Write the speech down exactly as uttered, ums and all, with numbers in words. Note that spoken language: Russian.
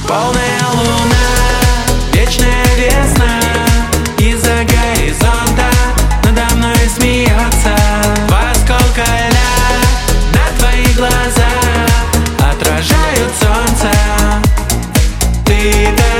Полная луна, вечная весна, из-за горизонта надо мной смеется. Два осколка льда на твоих глазах отражают солнце. Ты